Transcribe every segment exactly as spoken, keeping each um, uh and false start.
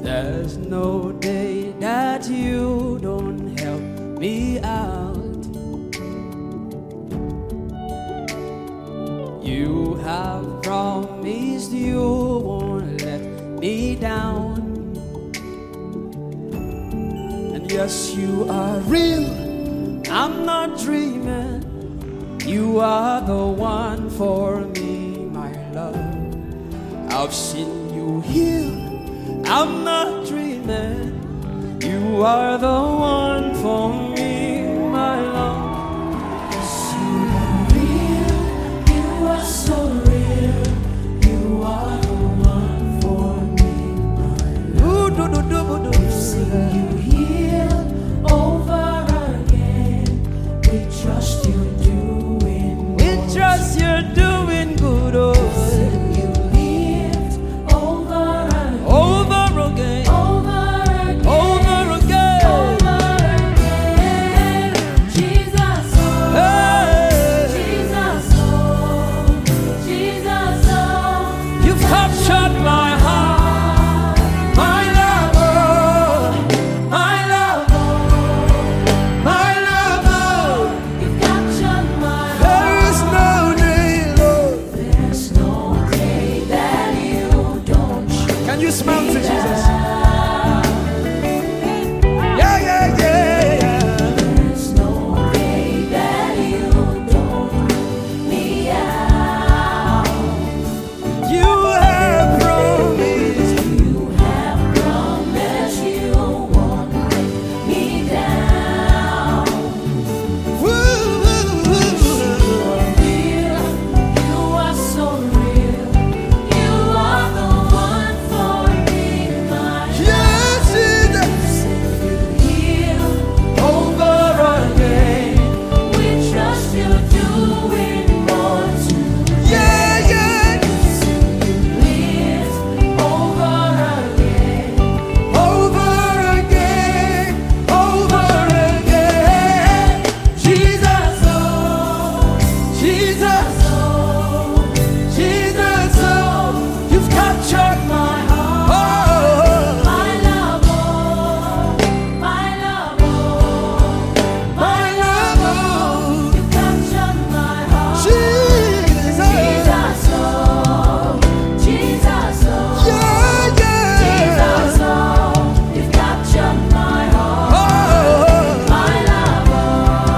There's no day that you don't help me out. You have promised you won't let me down. And yes, you are real, I'm not dreaming. You are the one for me, my love. I've seen you heal, I'm not dreaming. You are the one for me, my love. Yes, you are real, you are so real. You are the one for me, my love. Do, do, do, do, do. We've seen you heal over again. We trust you doing We more. trust you're doing good, oh. We've seen you lift over again. Over again, Over again. over again. Over again. Jesus, oh. Hey. Jesus, oh. Jesus, oh. You've captured my heart, my lover, my lover, my lover. You've captured my There is no day, Lord. There's no day that you don't show Can you smile to Jesus? down. Yeah, yeah, yeah, yeah. There's no day that you don't let me out. You have promised. You have promised you won't let me down. Woo, woo, woo. Real, you are so real. You are the one for me, my Yes, Jesus. you heal Over again. We trust you doing more to Yeah, yeah. live over again. Over again, over again. Jesus, oh, Jesus, Oh, Jesus, oh, you've captured my heart. my love, oh, my love, oh, My love, you captured my heart. Jesus, Jesus, oh, Jesus, oh, yeah, yeah. Jesus, oh, you've captured my heart. Oh, My love, oh,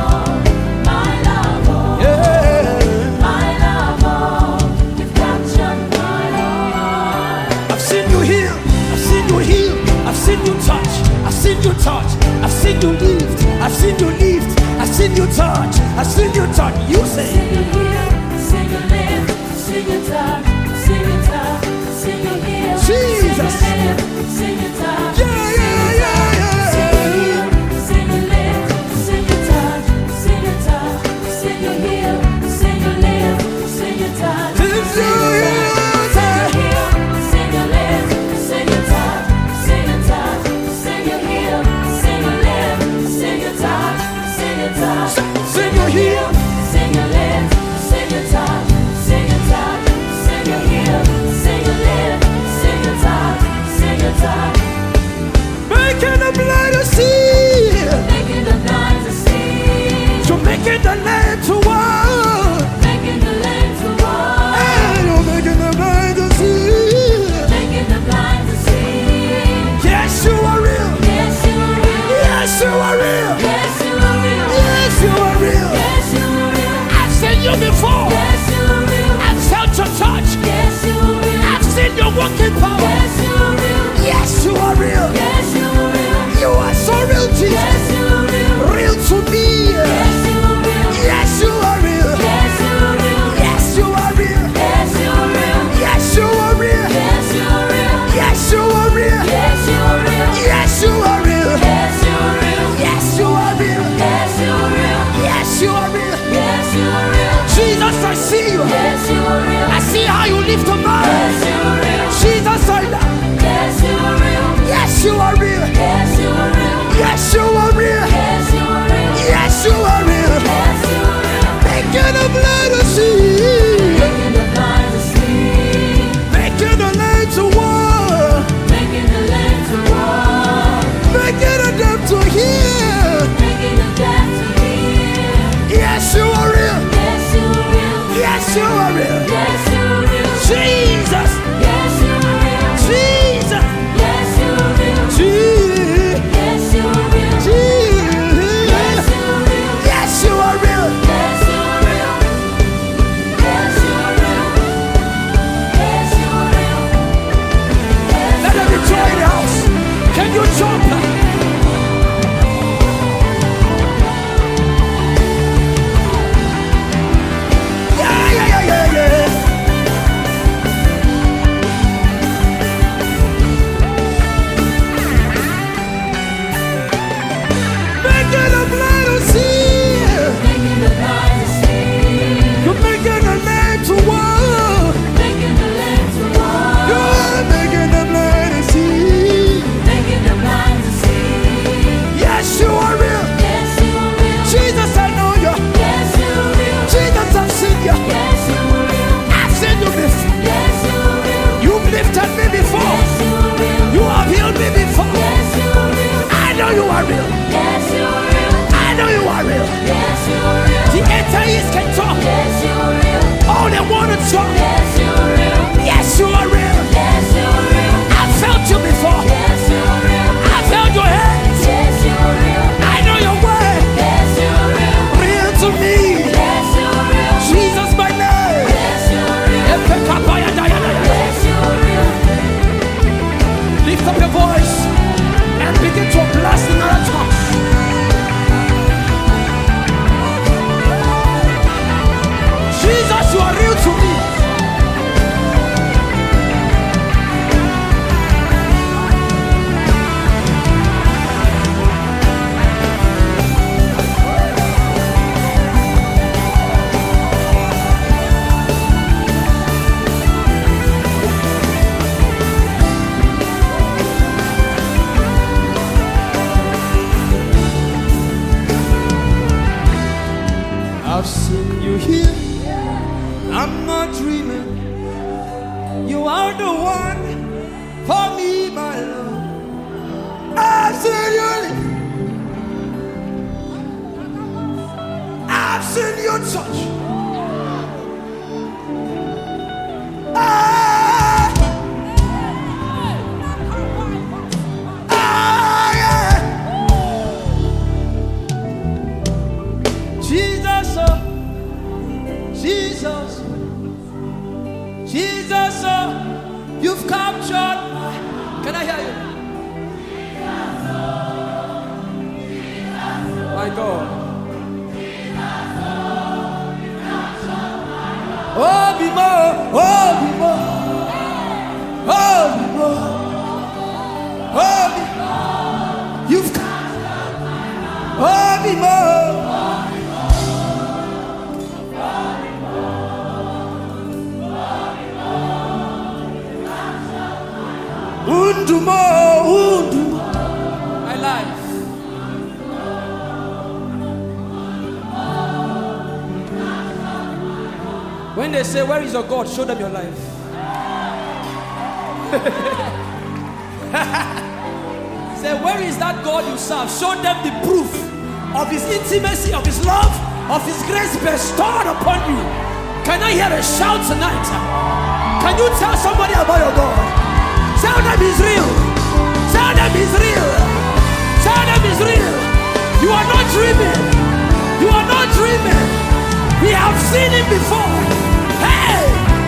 my love, oh, yeah. my love, oh, you've captured my heart. I've seen you heal, I've seen you heal, I've seen you touch, I've seen you touch, I've seen you lift, I've seen you lift, I've seen you touch, I've seen you touch. You say, Sing you heal, sing you live, sing you touch, sing you touch, sing you heal, Jesus. sing you live, sing you touch, yeah, yeah, yeah, sing you yeah. heal, sing you live, sing you touch, sing you touch, sing you heal, sing you live, sing you touch, Sing you sing you heal, heal, sing you live, sing you touch, sing you touch, sing you heal, sing you live, sing you touch, sing you touch, Sing you heal, sing you live, sing you touch, sing you touch, sing you heal, sing you live, sing you touch, sing you touch, making the blind to see, making the blind to see, so making the lame to walk, making the lame to walk, and you're making the blind to see. making the blind to see. Yes, you are real. Yes, you are real. Yes, you are real. Yes, you are real. Yes, you are real. Yes, you are real. I've seen you before. Yes, you are real. I've felt your touch. Yes, you are real. I've seen your working power. Yes, you are real. Yes, you are real. Yes, you are real. You are so real, Jesus. Yes, you are real. Real to me. Yes, you are real. Yes, you are real. Yes, you are real. Yes, you are real. Yes, you are real. Yes, you are real. Yes, you are real. Yes, you are real. Yes, you are real. Yes, you are real. Yes, you are real. Yes, you are real. Yes, you are real. Yes, you are real. Yes, you are real. Jesus, I see you. Yes, you are real. I see how you lift a man. Yes, you are real. Jesus, I love. Yes, you are real. Yes, real. Yes, you're real. I know you are real. Yes, you're real. The atheists can talk. Yes, you're real. Oh, they want to talk. Yes, you're real. Yes, you are real. Yes, you're real. I've felt you before. Yes, you're real. I've held your hands. Yes, you're real. I know your word. Yes, you're real. Real to me. Yes, you're real. Jesus, my name. Yes, you're real. Yes, you're real. Lift up your voice and begin to blast in other tongues. Jesus, you are real to me. I've seen you here. I'm not dreaming. You are the one for me, my love. I've seen you. I've seen you touch. Ah, ah, yeah. Jesus, oh, Jesus, Jesus, oh, you've captured my. Can I hear you? My God. Oh, be more, oh, be more, oh, be more, oh, be more. You've captured my. Oh, be more. Undumo, undumo, my life. When they say, where is your God? Show them your life. Say, where is that God you serve? Show them the proof of his intimacy, of his love, of his grace bestowed upon you. Can I hear a shout tonight? Can you tell somebody about your God? Tell them he's real. Tell them he's real. Tell them he's real. You are not dreaming. You are not dreaming. We have seen him before. Hey!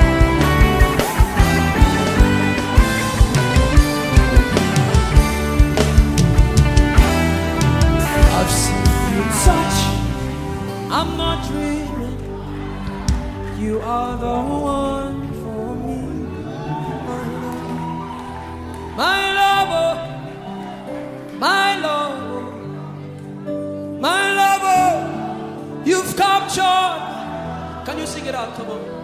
I've seen you touch. I'm not dreaming. You are the one for me. My lover, my lover, my lover, you've captured. Can you sing it out? Come on.